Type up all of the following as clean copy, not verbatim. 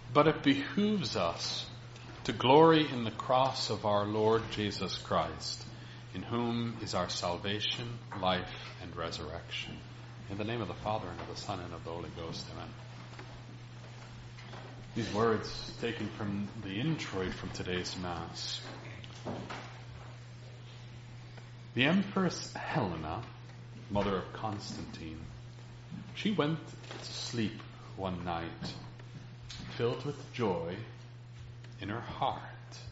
But it behooves us to glory in the cross of our Lord Jesus Christ, in whom is our salvation, life, and resurrection. In the name of the Father, and of the Son, and of the Holy Ghost, amen. These words taken from the introit from today's Mass. The Empress Helena, mother of Constantine, she went to sleep one night, filled with joy in her heart.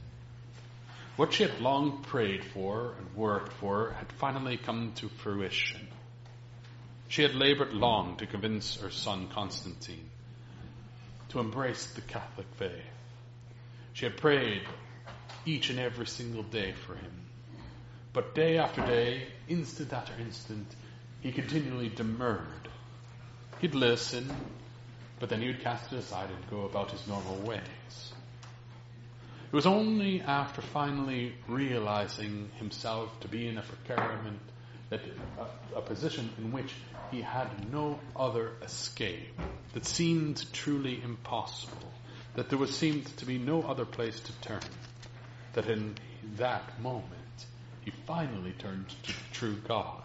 What she had long prayed for and worked for had finally come to fruition. She had labored long to convince her son Constantine to embrace the Catholic faith. She had prayed each and every single day for him. But day after day, instant after instant, he continually demurred. He'd listen, but then he would cast it aside and go about his normal ways. It was only after finally realizing himself to be in a predicament, a position in which he had no other escape, that seemed truly impossible, that there seemed to be no other place to turn, that in that moment he finally turned to the true God.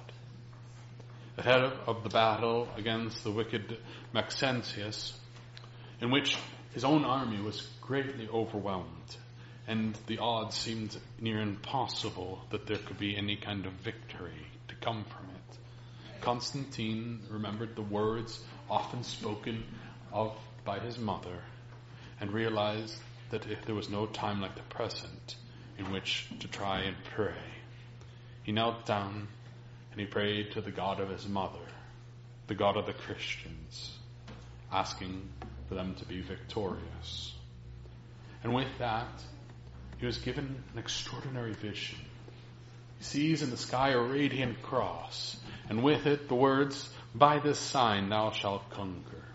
Ahead of the battle against the wicked Maxentius, in which his own army was greatly overwhelmed, and the odds seemed near impossible that there could be any kind of victory to come from it, Constantine remembered the words often spoken of by his mother, and realized that if there was no time like the present in which to try and pray, he knelt down and he prayed to the God of his mother, the God of the Christians, asking for them to be victorious. And with that, he was given an extraordinary vision. He sees in the sky a radiant cross, and with it the words, "By this sign thou shalt conquer."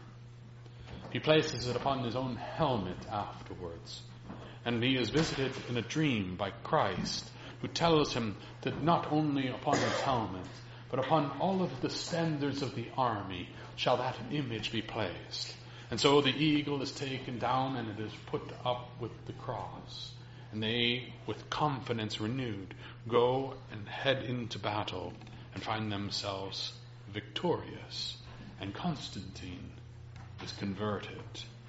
He places it upon his own helmet afterwards, and he is visited in a dream by Christ, who tells him that not only upon his helmet, but upon all of the standards of the army shall that image be placed. And so the eagle is taken down and it is put up with the cross. And they, with confidence renewed, go and head into battle and find themselves victorious. And Constantine is converted,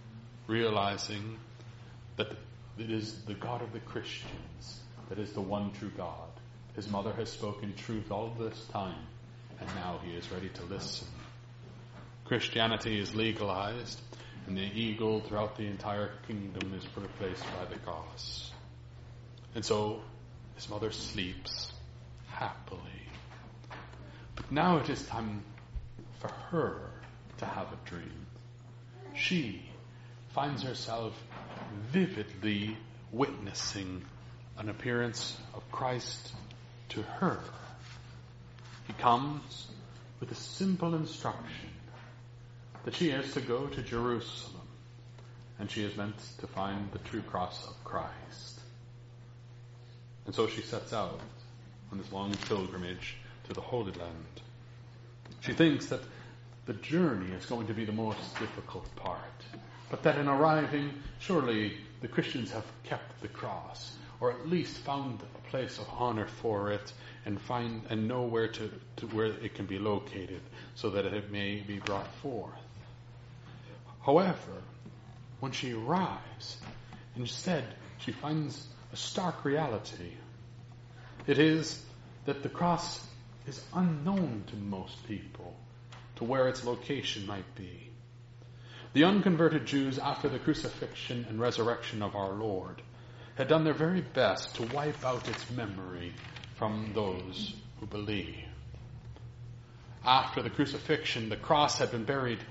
realizing that it is the God of the Christians that is the one true God. His mother has spoken truth all this time, and now he is ready to listen. Christianity is legalized, and the eagle throughout the entire kingdom is replaced by the cross. And so his mother sleeps happily. But now it is time for her to have a dream. She finds herself vividly witnessing an appearance of Christ to her. He comes with a simple instruction that she is to go to Jerusalem, and she is meant to find the true cross of Christ. And so she sets out on this long pilgrimage to the Holy Land. She thinks that the journey is going to be the most difficult part, but that in arriving, surely the Christians have kept the cross, or at least found a place of honor for it, and know where to where it can be located, so that it may be brought forth. However, when she arrives, instead she finds a stark reality. It is that the cross is unknown to most people, to where its location might be. The unconverted Jews, after the crucifixion and resurrection of our Lord, had done their very best to wipe out its memory from those who believe. After the crucifixion, the cross had been buried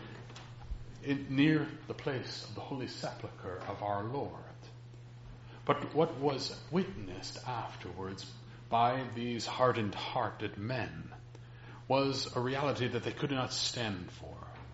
near the place of the Holy Sepulchre of our Lord. But what was witnessed afterwards by these hardened-hearted men was a reality that they could not stand for.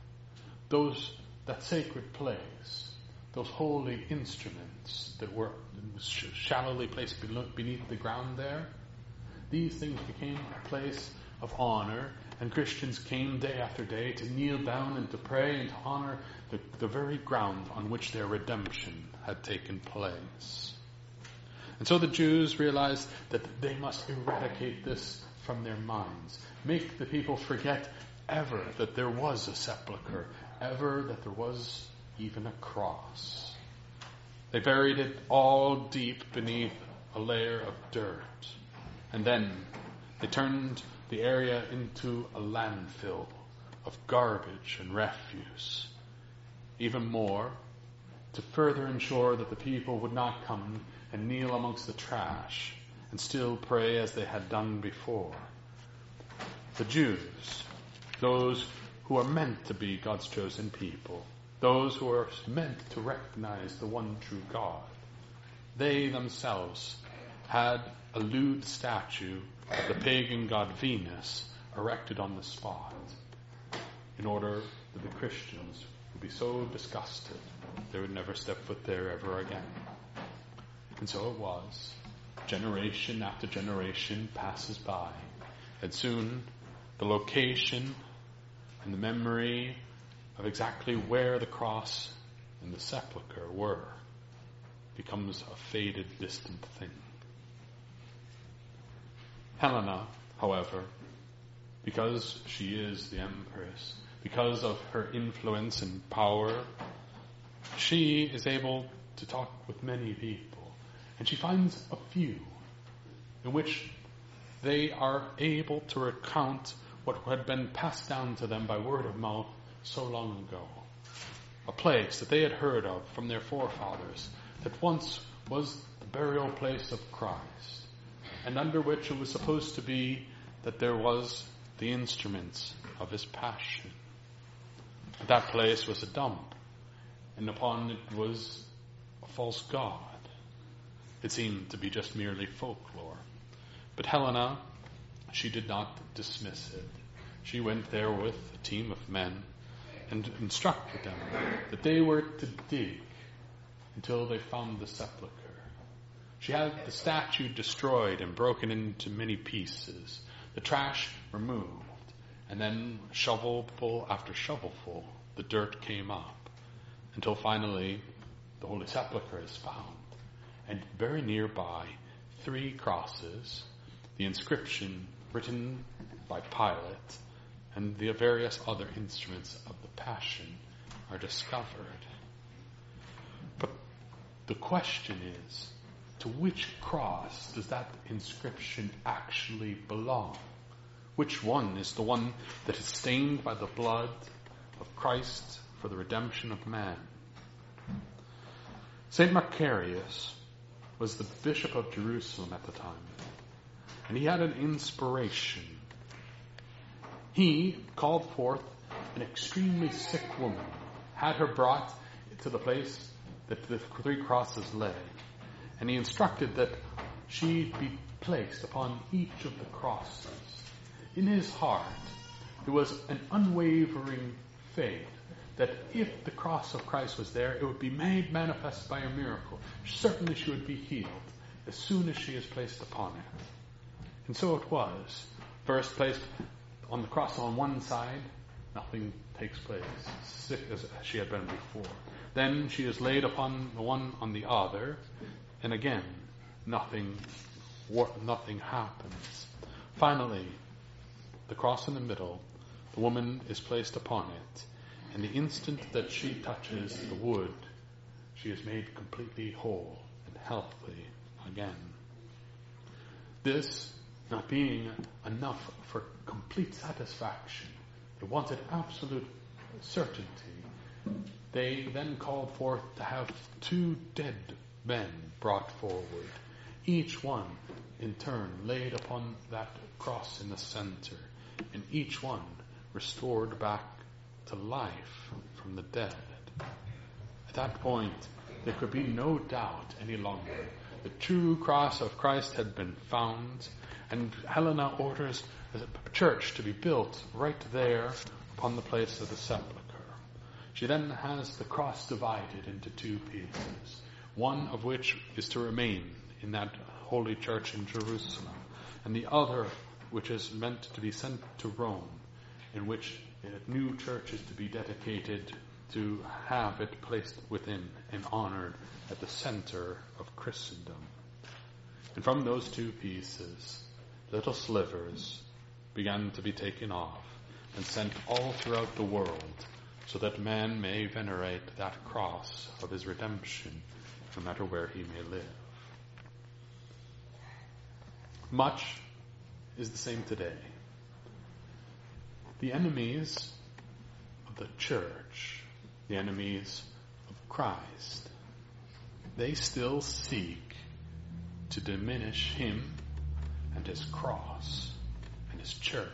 That sacred place, those holy instruments that were shallowly placed beneath the ground there, these things became a place of honor And Christians came day after day to kneel down and to pray and to honor the very ground on which their redemption had taken place. And so the Jews realized that they must eradicate this from their minds. Make the people forget ever that there was a sepulchre, ever that there was even a cross. They buried it all deep beneath a layer of dirt. And then they turned the area into a landfill of garbage and refuse. Even more, to further ensure that the people would not come and kneel amongst the trash and still pray as they had done before. The Jews, those who are meant to be God's chosen people, those who are meant to recognize the one true God, they themselves had a lewd statue of the pagan god Venus erected on the spot in order that the Christians would be so disgusted they would never step foot there ever again. And so it was. Generation after generation passes by, and soon the location and the memory of exactly where the cross and the sepulchre were becomes a faded, distant thing. Helena, however, because she is the empress, because of her influence and power, she is able to talk with many people. And she finds a few in which they are able to recount what had been passed down to them by word of mouth so long ago. A place that they had heard of from their forefathers that once was the burial place of Christ, and under which it was supposed to be that there was the instruments of his passion. That place was a dump, and upon it was a false god. It seemed to be just merely folklore. But Helena, she did not dismiss it. She went there with a team of men and instructed them that they were to dig until they found the sepulchre. She had the statue destroyed and broken into many pieces, the trash removed, and then shovelful after shovelful, the dirt came up, until finally the Holy Sepulchre is found. And very nearby, 3 crosses, the inscription written by Pilate, and the various other instruments of the Passion are discovered. But the question is, to which cross does that inscription actually belong? Which one is the one that is stained by the blood of Christ for the redemption of man? St. Macarius was the Bishop of Jerusalem at the time, and he had an inspiration. He called forth an extremely sick woman, had her brought to the place that the 3 crosses lay, and he instructed that she be placed upon each of the crosses. In his heart, there was an unwavering faith that if the cross of Christ was there, it would be made manifest by a miracle. Certainly she would be healed as soon as she is placed upon it. And so it was. First placed on the cross on one side, nothing takes place, sick as she had been before. Then she is laid upon the one on the other, and again, nothing happens. Finally, the cross in the middle, the woman is placed upon it, and the instant that she touches the wood, she is made completely whole and healthy again. This not being enough for complete satisfaction, they wanted absolute certainty. They then called forth to have 2 dead men brought forward, each one in turn laid upon that cross in the center, and each one restored back to life from the dead. At that point, there could be no doubt any longer. The true cross of Christ had been found, and Helena orders a church to be built right there upon the place of the sepulchre. She then has the cross divided into 2 pieces, one of which is to remain in that holy church in Jerusalem, and the other which is meant to be sent to Rome in which a new church is to be dedicated, to have it placed within and honored at the center of Christendom. And from those two pieces, little slivers began to be taken off and sent all throughout the world, so that man may venerate that cross of his redemption, no matter where he may live. Much is the same today. The enemies of the church, the enemies of Christ, they still seek to diminish him and his cross and his church.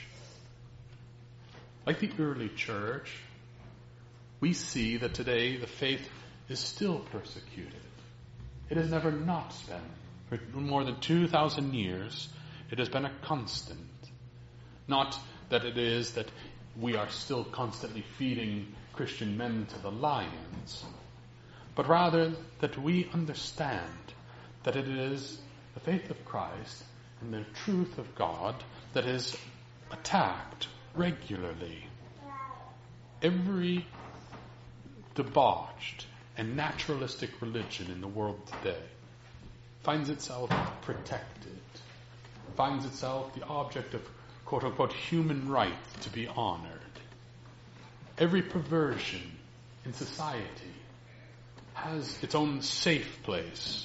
Like the early church, we see that today the faith is still persecuted. It has never not been. For more than 2,000 years, it has been a constant. Not that it is that we are still constantly feeding Christian men to the lions, but rather that we understand that it is the faith of Christ and the truth of God that is attacked regularly. Every debauched and naturalistic religion in the world today finds itself protected, finds itself the object of quote-unquote human right to be honored. Every perversion in society has its own safe place.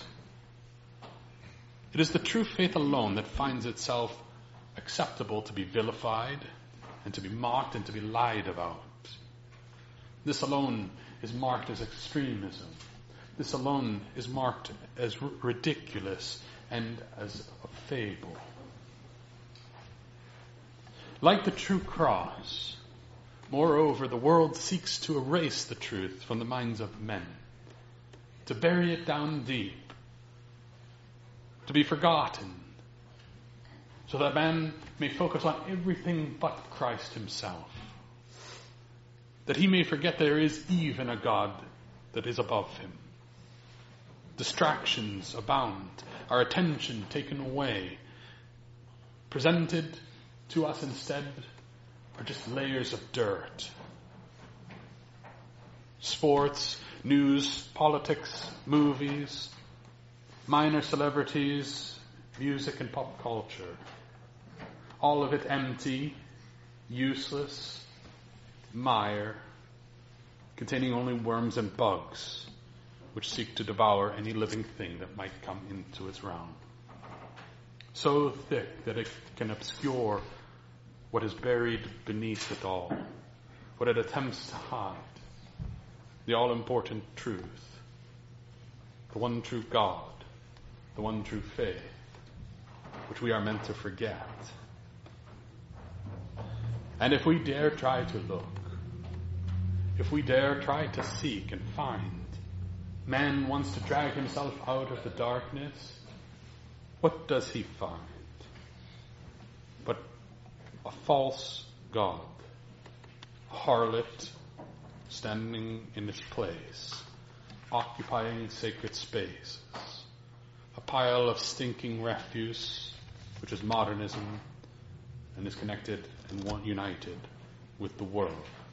It is the true faith alone that finds itself acceptable to be vilified and to be mocked and to be lied about. This alone is marked as extremism. This alone is marked as ridiculous and as a fable. Like the true cross, moreover, the world seeks to erase the truth from the minds of men, to bury it down deep, to be forgotten, so that man may focus on everything but Christ himself, that he may forget there is even a God that is above him. Distractions abound, our attention taken away. Presented to us instead are just layers of dirt. Sports, news, politics, movies, minor celebrities, music and pop culture. All of it empty, useless, mire, containing only worms and bugs, which seek to devour any living thing that might come into its realm. So thick that it can obscure what is buried beneath it all, what it attempts to hide, the all-important truth, the one true God, the one true faith, which we are meant to forget. And if we dare try to look, if we dare try to seek and find, man wants to drag himself out of the darkness, what does he find? But a false god, a harlot standing in its place, occupying sacred spaces, a pile of stinking refuse, which is modernism and is connected and united with the world.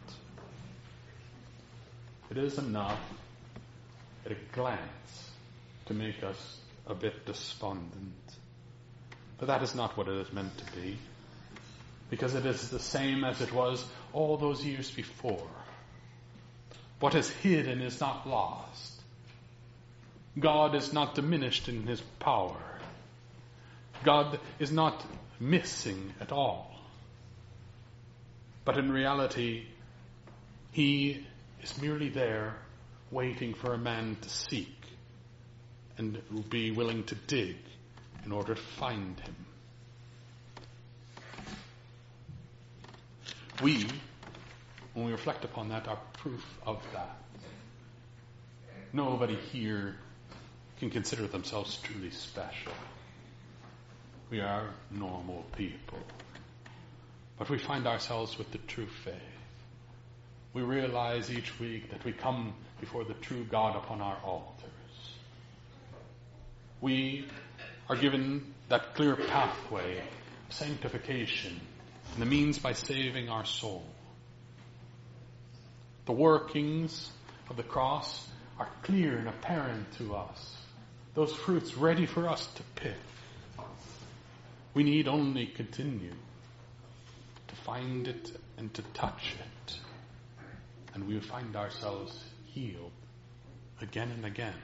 It is enough at a glance to make us a bit despondent. But that is not what it is meant to be, because it is the same as it was all those years before. What is hidden is not lost. God is not diminished in his power. God is not missing at all. But in reality, he is merely there waiting for a man to seek and be willing to dig in order to find him. We, when we reflect upon that, are proof of that. Nobody here can consider themselves truly special. We are normal people. But we find ourselves with the true faith. We realize each week that we come before the true God upon our altars. We are given that clear pathway of sanctification and the means by saving our soul. The workings of the cross are clear and apparent to us. Those fruits ready for us to pick. We need only continue to find it and to touch it. And we find ourselves healed again and again.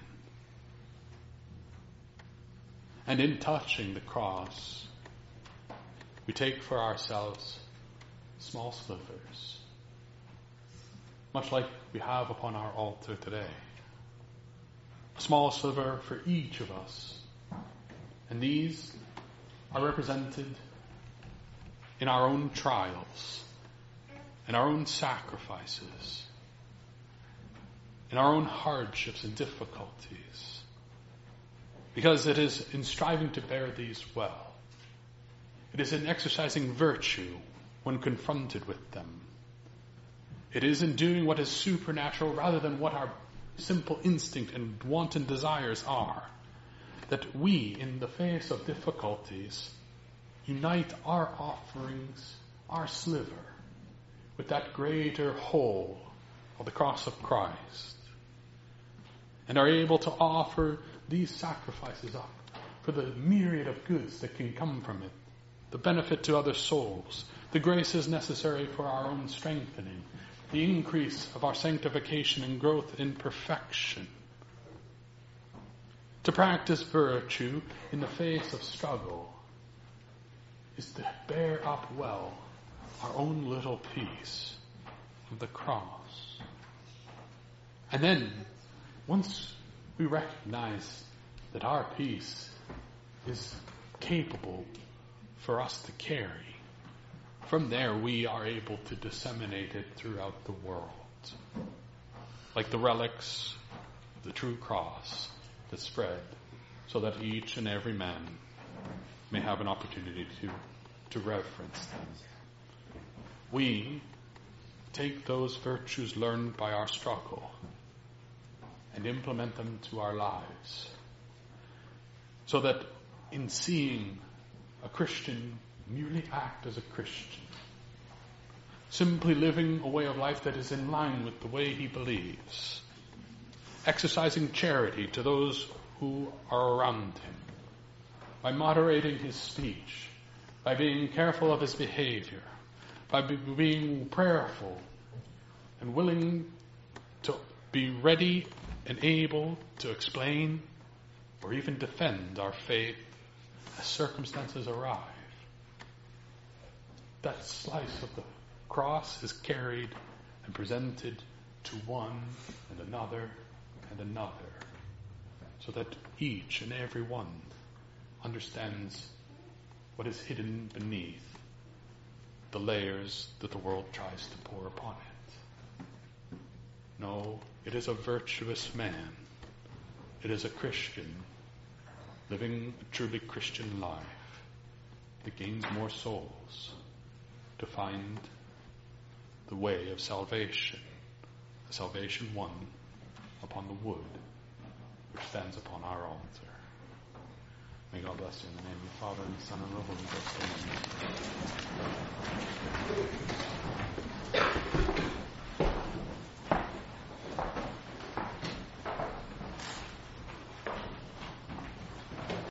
And in touching the cross, we take for ourselves small slivers, much like we have upon our altar today. A small sliver for each of us. And these are represented in our own trials, in our own sacrifices, in our own hardships and difficulties. Because it is in striving to bear these well. It is in exercising virtue when confronted with them. It is in doing what is supernatural rather than what our simple instinct and wanton desires are, that we, in the face of difficulties, unite our offerings, our sliver, with that greater whole of the cross of Christ, and are able to offer these sacrifices up for the myriad of goods that can come from it, the benefit to other souls, the graces necessary for our own strengthening, the increase of our sanctification and growth in perfection. To practice virtue in the face of struggle is to bear up well our own little piece of the cross. And then, once we recognize that our piece is capable for us to carry, from there we are able to disseminate it throughout the world. Like the relics of the true cross that spread so that each and every man may have an opportunity to reverence them. We take those virtues learned by our struggle and implement them to our lives, so that in seeing a Christian merely act as a Christian, simply living a way of life that is in line with the way he believes, exercising charity to those who are around him, by moderating his speech, by being careful of his behavior, by being prayerful and willing to be ready and able to explain or even defend our faith as circumstances arrive. That slice of the cross is carried and presented to one and another and another, so that each and every one understands what is hidden beneath the layers that the world tries to pour upon it. No, it is a virtuous man. It is a Christian living a truly Christian life that gains more souls to find the way of salvation, the salvation won upon the wood which stands upon our altar. May God bless you in the name of the Father, and the Son, and the Holy Ghost. Amen.